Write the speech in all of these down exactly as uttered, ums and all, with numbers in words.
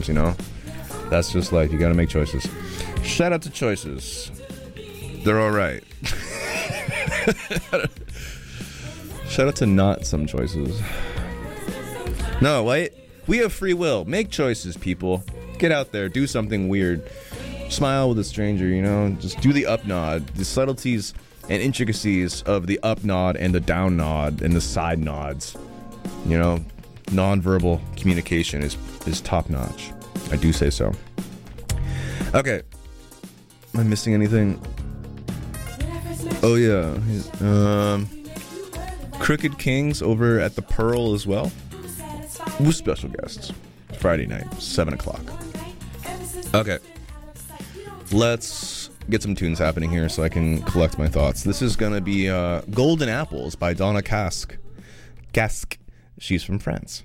you know? That's just life. You gotta make choices. Shout out to Choices. They're alright. Shout out to not some choices. No, wait. We have free will. Make choices, people. Get out there. Do something weird. Smile with a stranger, you know? Just do the up nod. The subtleties and intricacies of the up nod and the down nod and the side nods. You know? Non-verbal communication is, is top notch. I do say so. Okay. Am I missing anything? Oh, yeah. Um, Crooked Kings over at the Pearl as well. With special guests. Friday night, seven o'clock. Okay. Let's get some tunes happening here so I can collect my thoughts. This is going to be uh, Golden Apples by Donna Casque. Casque. She's from France.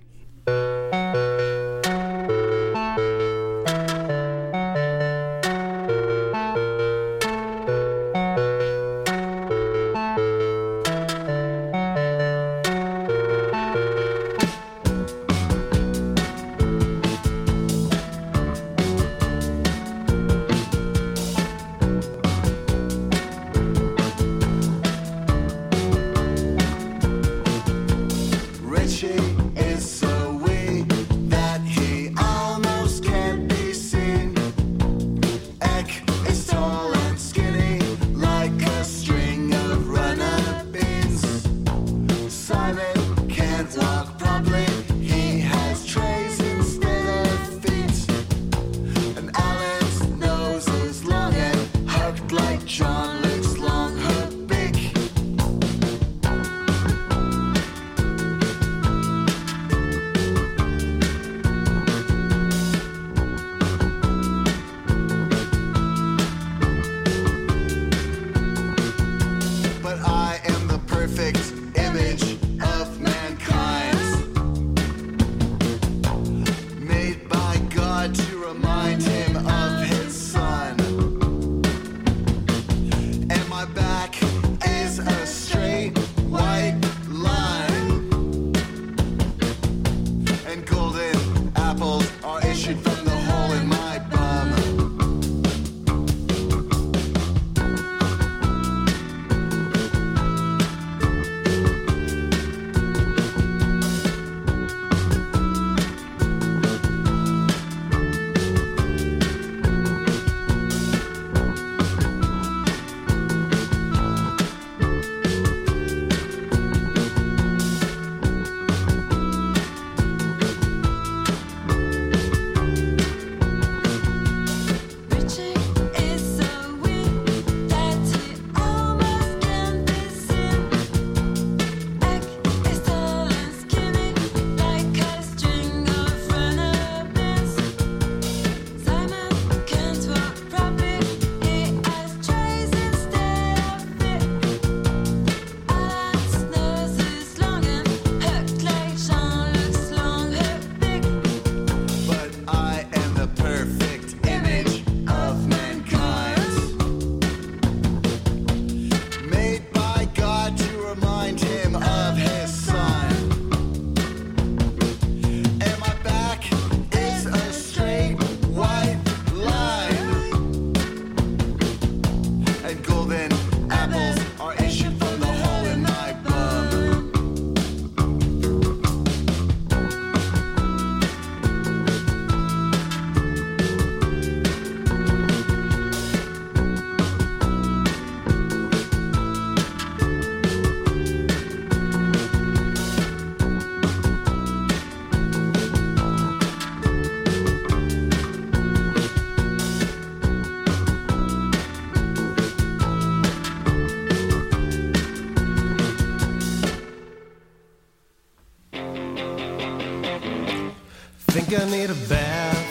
think I need a bath,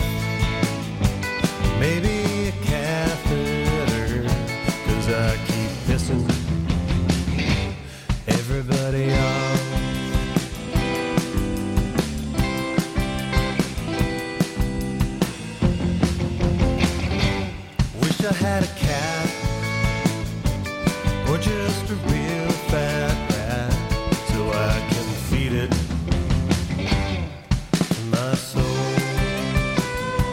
maybe a catheter, 'cause I keep pissing everybody off. Wish I had a cat, or just a real fat rat, so I can feed it my soul.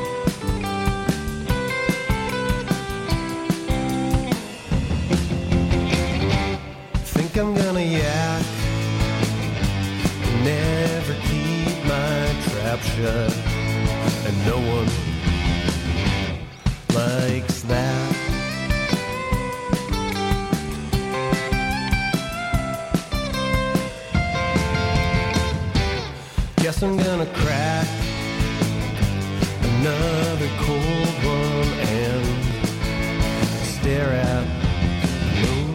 another cold one and stare at the moon.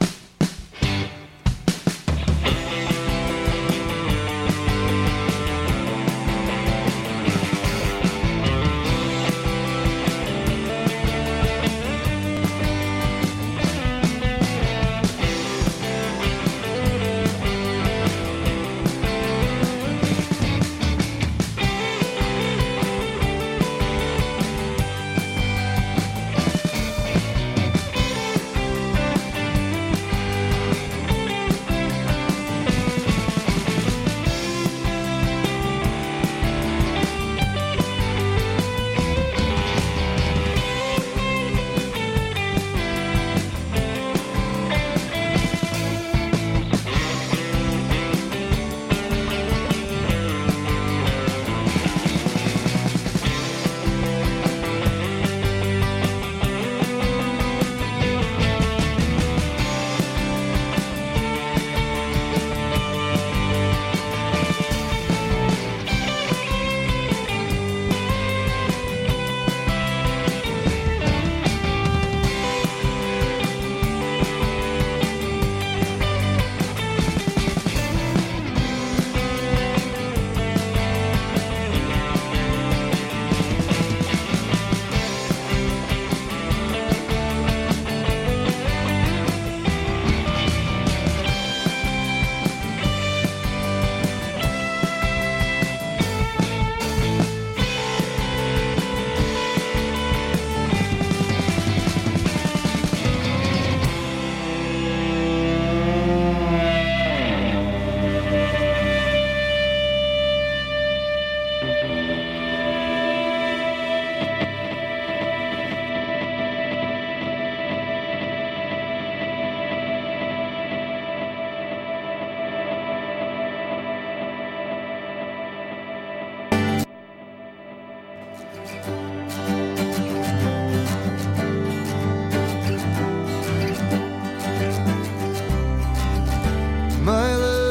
My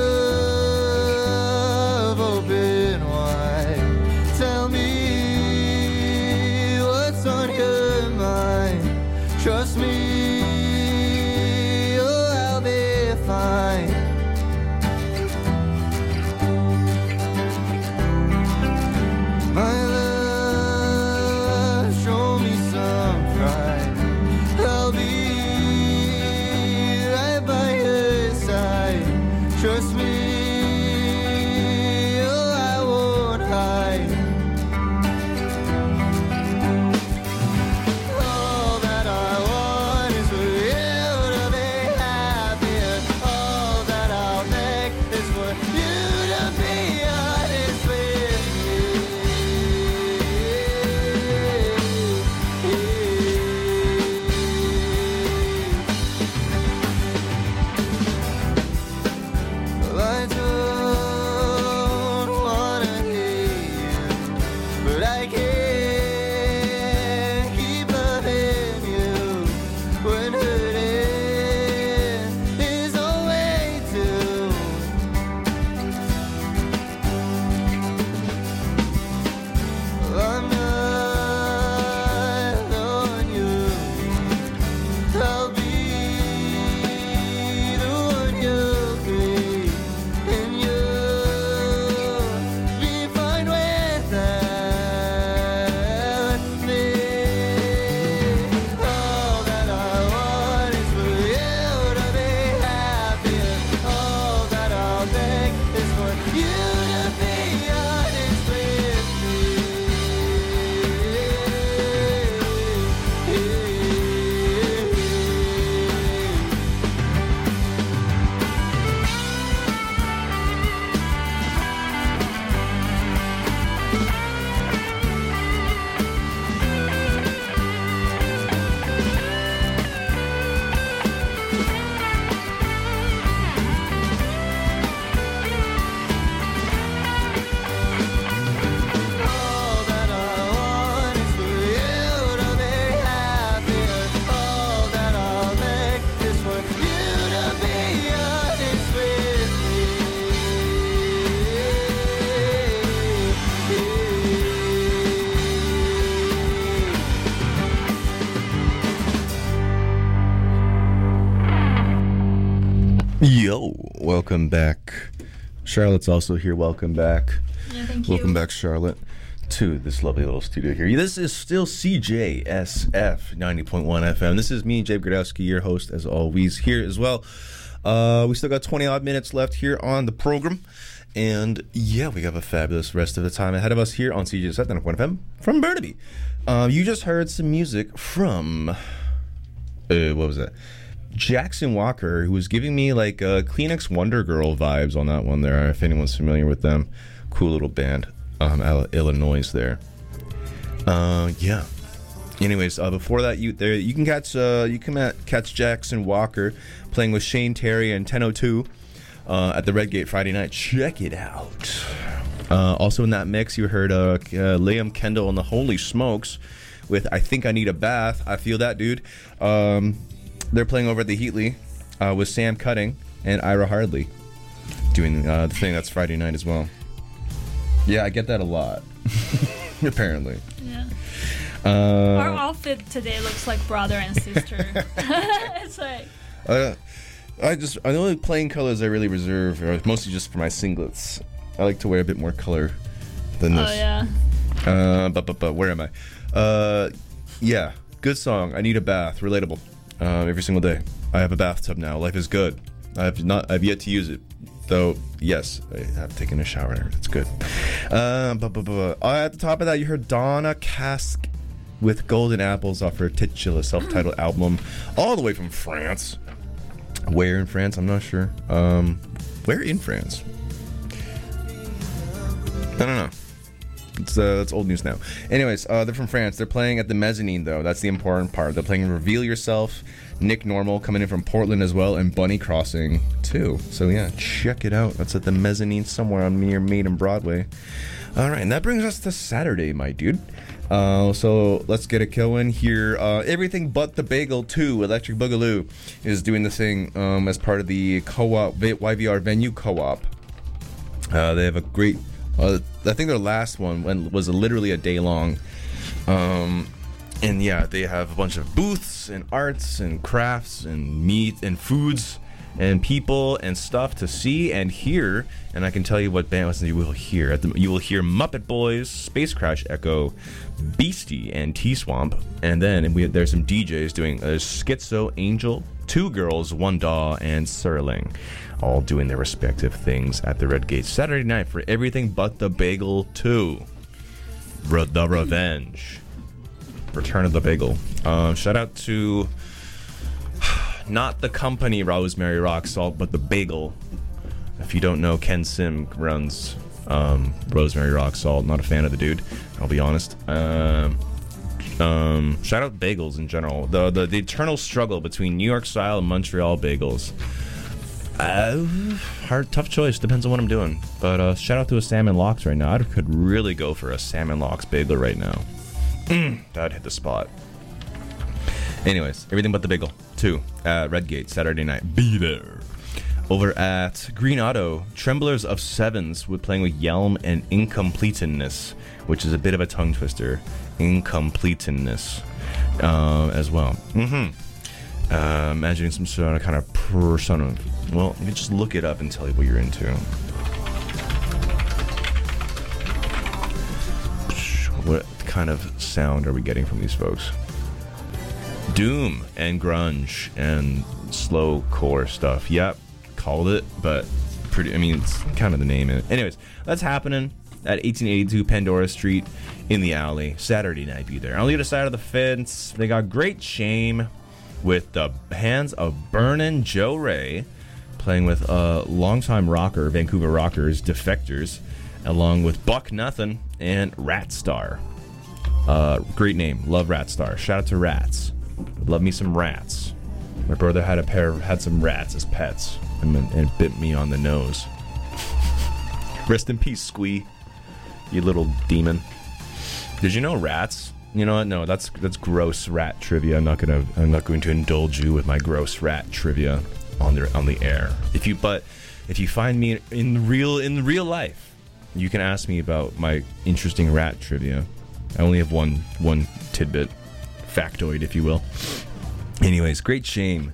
love, open wide. Tell me what's on your mind. Trust me, oh, I'll be fine. My love, show me some pride. I'll be right by your side. Trust me, oh, I won't hide. All that I want Yo, welcome back. Charlotte's also here. Welcome back. Yeah, thank you. Welcome back, Charlotte, to this lovely little studio here. This is still C J S F ninety point one F M. This is me, Jay Gradowski, your host, as always, here as well. Uh, we still got twenty odd minutes left here on the program. And yeah, we have a fabulous rest of the time ahead of us here on C J S F ninety point one F M from Burnaby. Uh, you just heard some music from, uh, what was that? Jackson Walker, who was giving me like uh, Kleenex Wonder Girl vibes on that one there, if anyone's familiar with them. Cool little band um, out of Illinois there. Uh, yeah. Anyways, uh, before that, you there you can catch uh, you can catch Jackson Walker playing with Shane Terry and ten oh two uh, at the Redgate Friday night. Check it out. Uh, also in that mix, you heard uh, uh, Liam Kendall and the Holy Smokes with I Think I Need a Bath. I Feel That Dude. Um, they're playing over at the Heatley uh, with Sam Cutting and Ira Hardley doing uh, the thing that's Friday night as well. Yeah, I get that a lot. Apparently. Yeah. Uh, Our outfit today looks like brother and sister. It's like. Uh, I just the only plain colors I really reserve are mostly just for my singlets. I like to wear a bit more color than this. Oh yeah. Uh, but but but where am I? Uh, yeah, good song. I Need a Bath. Relatable. Uh, every single day. I have a bathtub now. Life is good. I have not. I've yet to use it, though. Yes, I have taken a shower. It's good. Uh, but, but, but, uh, at the top of that, you heard Donna Cask with Golden Apples off her titular self-titled album, all the way from France. Where in France? I'm not sure. Um, where in France? I don't know. It's uh, it's old news now. Anyways, uh, they're from France. They're playing at the Mezzanine, though. That's the important part. They're playing Reveal Yourself. Nick Normal coming in from Portland as well, and Bunny Crossing too. So yeah, check it out. That's at the Mezzanine somewhere on near Maiden Broadway. All right, and that brings us to Saturday, my dude. Uh, so let's get it going here. Uh, Everything But the Bagel two, Electric Boogaloo, is doing the thing um, as part of the co-op Y V R venue co-op. Uh, they have a great. Uh, I think their last one was literally a day long. Um, and yeah, they have a bunch of booths and arts and crafts and meat and foods and people and stuff to see and hear. And I can tell you what bands you will hear. At the, you will hear Muppet Boys, Space Crash Echo, Beastie, and T-Swamp. And then we, there's some D Js doing uh, Schizo, Angel, Two Girls, One Daw, and Serling, all doing their respective things at the Redgate Saturday night for Everything But the Bagel two. Re- the Revenge. Return of the Bagel. Uh, shout out to not the company Rosemary Rock Salt, but the Bagel. If you don't know, Ken Sim runs um, Rosemary Rock Salt. Not a fan of the dude, I'll be honest. Um... Um, shout out bagels in general. The, the the eternal struggle between New York style and Montreal bagels. Uh, hard, tough choice. Depends on what I'm doing. But uh, shout out to a Salmon Lox right now. I could really go for a Salmon Lox bagel right now. Mm, that'd hit the spot. Anyways, Everything But the Bagel two at Redgate Saturday night. Be there. Over at Green Auto, Tremblers of Sevens with playing with Yelm and Incompleteness, which is a bit of a tongue twister. Incompleteness uh, as well. Mm-hmm. Uh, imagining some sort of kind of persona. Well, you can just look it up and tell you what you're into. What kind of sound are we getting from these folks? Doom and grunge and slow core stuff. Yep, called it, but pretty. I mean, it's kind of the name. Anyways, that's happening at eighteen eighty-two Pandora Street in the alley. Saturday night, be there. On the other side of the fence, they got Great Shame with the Hands of Burnin' Joe Ray playing with a uh, longtime rocker, Vancouver Rockers, Defectors, along with Buck Nothing and Rat Star. Uh, great name. Love Rat Star. Shout out to Rats. Love me some rats. My brother had a pair, had some rats as pets, and, and it bit me on the nose. Rest in peace, Squee. You little demon. Did you know rats? You know what? No, that's that's gross rat trivia. I'm not gonna I'm not going to indulge you with my gross rat trivia on the on the air. If you but if you find me in real in real life, you can ask me about my interesting rat trivia. I only have one one tidbit, factoid, if you will. Anyways, Great Shame.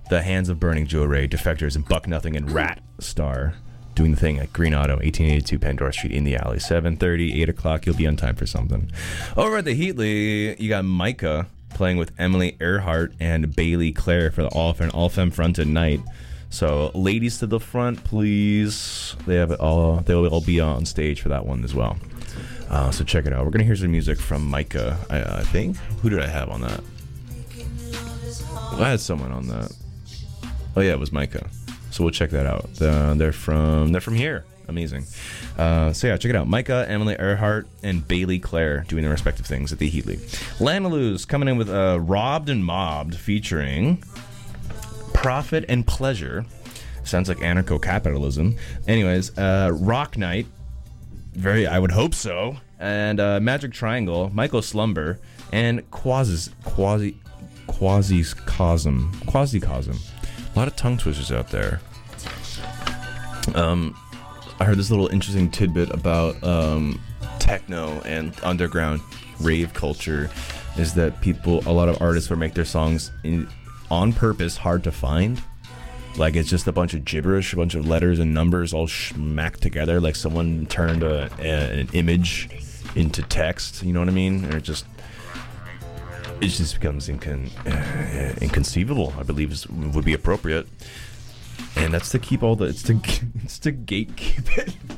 the Hands of Burning Jewelry, Defectors, and Buck Nothing and Rat Star doing the thing at Green Auto, eighteen eighty-two Pandora Street in the Alley. seven thirty, eight o'clock, you'll be on time for something. Over at the Heatley, you got Micah playing with Emily Earhart and Bailey Clare for the All Fem, All Fem Fronted Night. So, ladies to the front, please. They have it all. They will all be on stage for that one as well. Uh, so check it out. We're gonna hear some music from Micah. I, I think. Who did I have on that? Well, I had someone on that. Oh yeah, it was Micah. So we'll check that out. Uh, they're from they're from here. Amazing. Uh, so yeah, check it out. Micah, Emily Earhart, and Bailey Clare doing their respective things at the Heatley. Lanaloo's coming in with uh, Robbed and Mobbed featuring Profit and Pleasure. Sounds like anarcho-capitalism. Anyways, uh, Rock Night. Very, I would hope so. And uh, Magic Triangle, Michael Slumber, and Quasi Quasi Quasi-Cosm. Quasi-Cosm. A lot of tongue twisters out there. Um, I heard this little interesting tidbit about um, techno and underground rave culture is that people, a lot of artists will make their songs in, on purpose hard to find. Like it's just a bunch of gibberish, a bunch of letters and numbers all smacked together, like someone turned a, a, an image into text. You know what I mean? And it just it just becomes incon- uh, inconceivable. I believe is, would be appropriate. And that's to keep all the it's to it's to gatekeep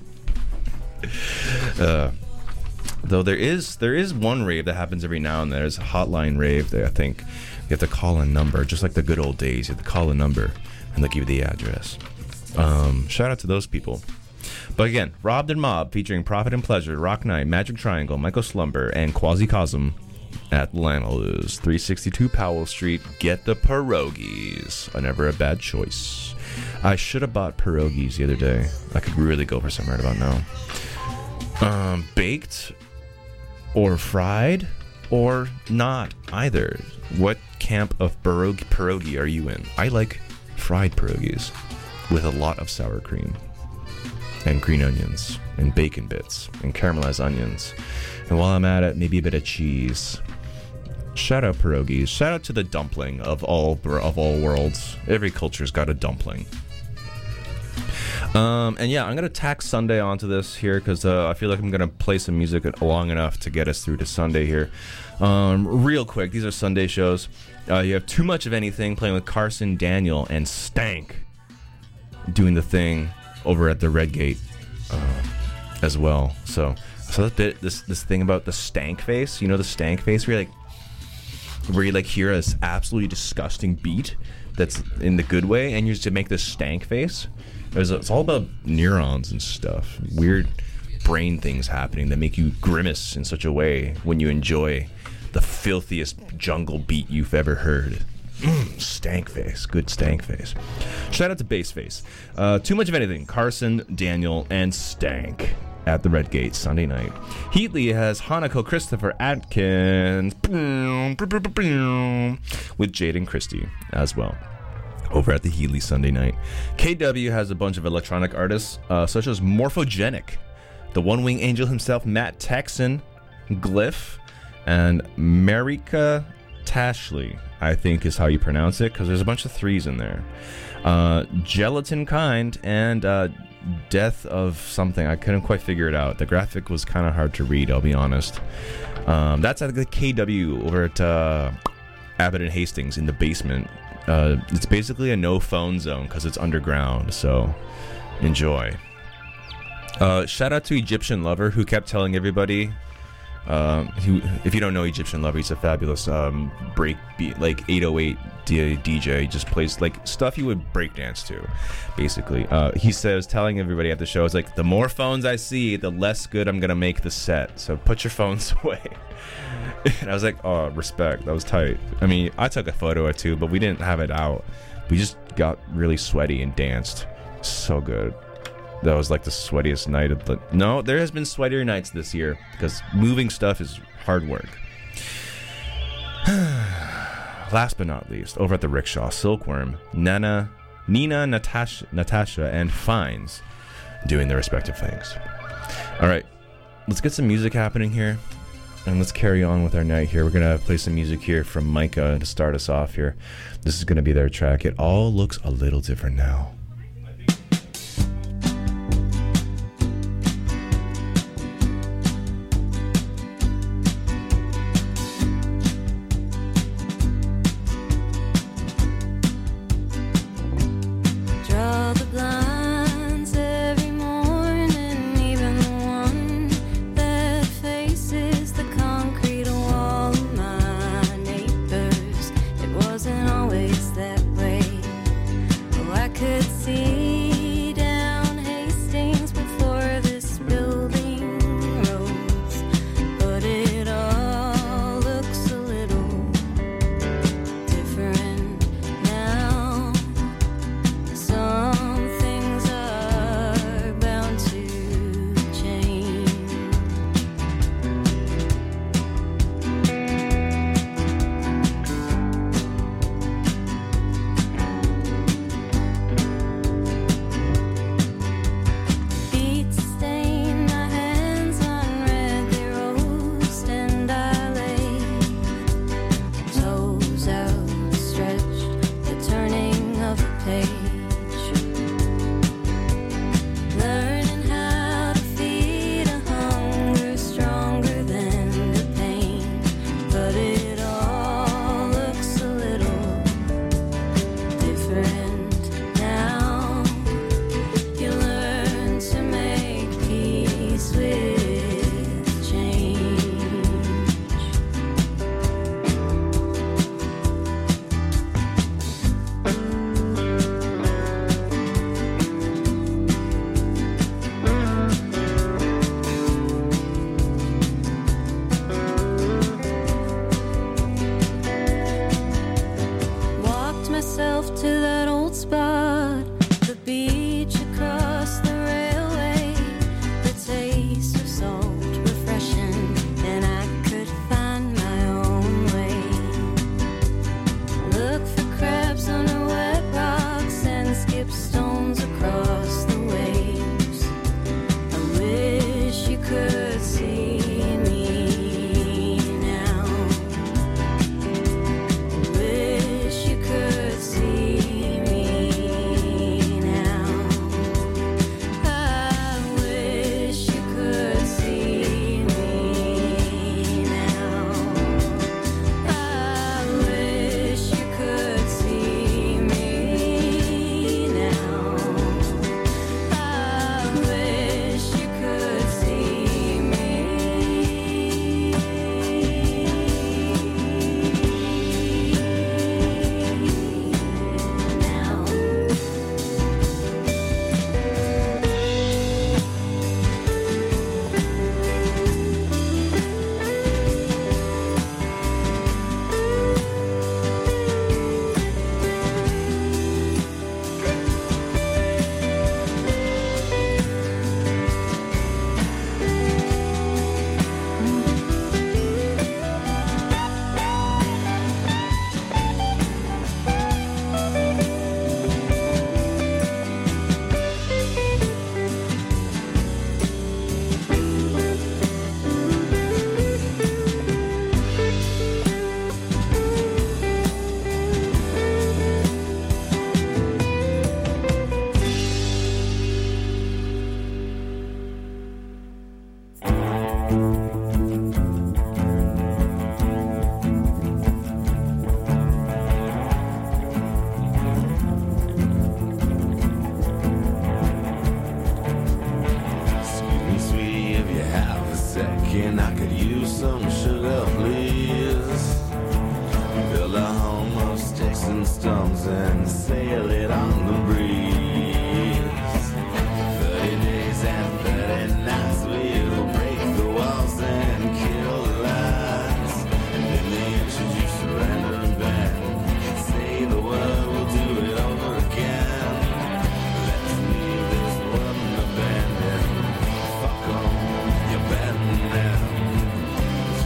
it. uh, though there is there is one rave that happens every now and then. There's a hotline rave there. I think you have to call a number, just like the good old days. You have to call a number, and they'll give you the address. Um, shout out to those people. But again, Robbed and Mob featuring Profit and Pleasure, Rock Night, Magic Triangle, Michael Slumber, and Quasi-Cosm at Lanaloo's, three sixty-two Powell Street. Get the pierogies. Uh, never a bad choice. I should have bought pierogies the other day. I could really go for some right about now. Um, baked or fried or not either. What camp of pierogi, pierogi are you in? I like fried pierogies with a lot of sour cream and green onions and bacon bits and caramelized onions. And while I'm at it, maybe a bit of cheese. Shout out pierogies. Shout out to the dumpling of all of all worlds. Every culture's got a dumpling. Um, and yeah, I'm gonna tack Sunday onto this here because uh, I feel like I'm gonna play some music long enough to get us through to Sunday here. Um, real quick, these are Sunday shows. Uh, you have Too Much of Anything playing with Carson Daniel and Stank doing the thing over at the Red Gate uh, as well. So, so that bit this this thing about the stank face. You know the stank face where you like where you like hear this absolutely disgusting beat that's in the good way, and you just make this stank face. It's, it's all about neurons and stuff, weird brain things happening that make you grimace in such a way when you enjoy the filthiest jungle beat you've ever heard. Mm, stank face, good stank face. Shout out to Bass Face. Uh, Too Much of Anything, Carson, Daniel, and Stank at the Red Gate Sunday night. Heatley has Hanako Christopher Atkins with Jaden Christie as well over at the Heatley Sunday night. K W has a bunch of electronic artists uh, such as Morphogenic, the One Wing Angel himself, Matt Texan, Glyph, and Marika Tashley, I think is how you pronounce it, because there's a bunch of threes in there. Uh, Gelatin Kind and uh, Death of something. I couldn't quite figure it out. The graphic was kind of hard to read, I'll be honest. Um, that's at the K W over at uh, Abbott and Hastings in the basement. Uh, it's basically a no phone zone because it's underground, so enjoy. Uh, shout out to Egyptian Lover, who kept telling everybody. Um, he, if you don't know Egyptian Lover, he's a fabulous um, break beat, like eight oh eight D- DJ. He just plays like stuff you would breakdance to, basically. Uh, he says, telling everybody at the show, it's like, the more phones I see, the less good I'm gonna make the set. So put your phones away. And I was like, oh, respect. That was tight. I mean, I took a photo or two, but we didn't have it out. We just got really sweaty and danced. So good. That was like the sweatiest night of the... No, there has been sweatier nights this year because moving stuff is hard work. Last but not least, over at the Rickshaw, Silkworm, Nana, Nina, Natasha, Natasha, and Fines doing their respective things. All right, let's get some music happening here. And let's carry on with our night here. We're going to play some music here from Micah to start us off here. This is going to be their track. It all looks a little different now.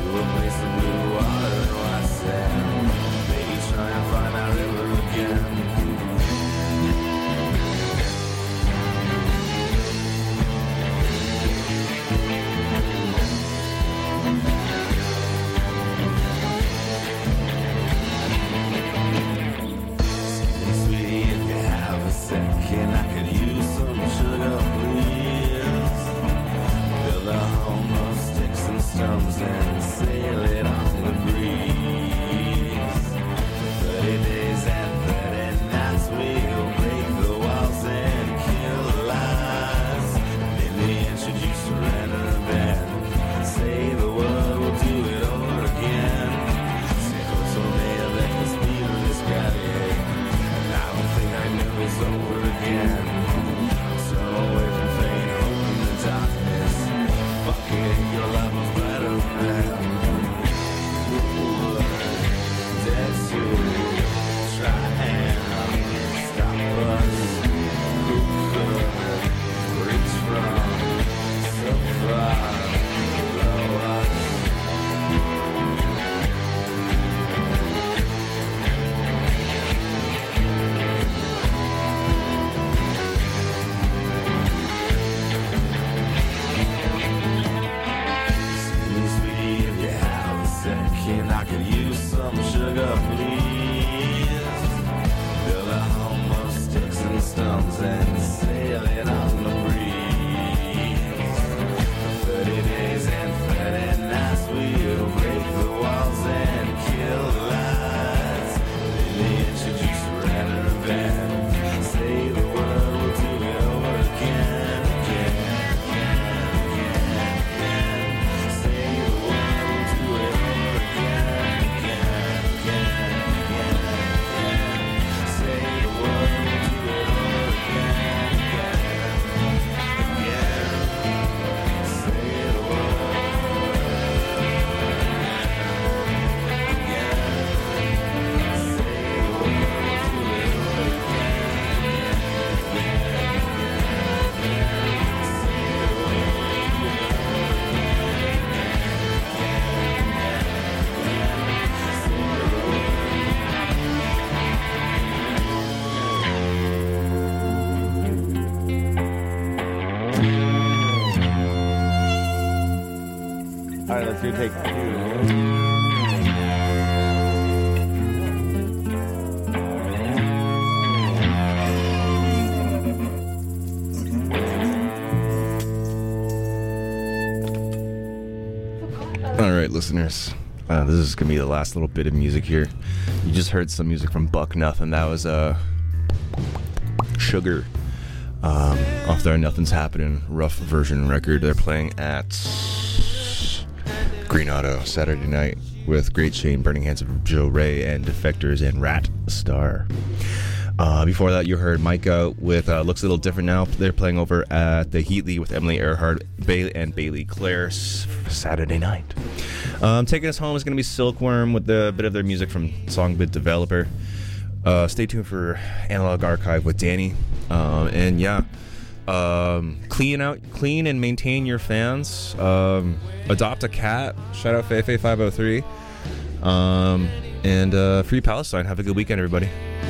Again. saying I could use some sugar, please. Build a home of sticks and stones and sail it on the breeze. Thirty days and thirty nights, we'll break the walls and kill the lights. Then they introduce a random band. Say the word, we'll do it over again, again, again, again, again. Say the word, we'll do it over again, again, again, again, again. Say the word, we'll do it over again, again, again. Say the word, again. Say the word, we'll do it over All right, let's do take two. All right, listeners. Uh, this is gonna be the last little bit of music here. You just heard some music from Buck Nothing. That was uh, Sugar um, off their Nothing's Happening rough version record. They're playing at Green Auto Saturday night with Great Shane, Burning Hands of Joe Ray, and Defectors and Rat Star. Uh, before that, you heard Micah with uh, Looks a Little Different Now. They're playing over at the Heatley with Emily Earhart Bailey and Bailey Clare s- Saturday night. Um, taking us home is going to be Silkworm with a bit of their music from Songbit Developer. Uh, stay tuned for Analog Archive with Danny. Um, and yeah, um, clean out, clean and maintain your fans. Um, adopt a cat. Shout out Feifei five oh three. Um, and uh, Free Palestine. Have a good weekend, everybody.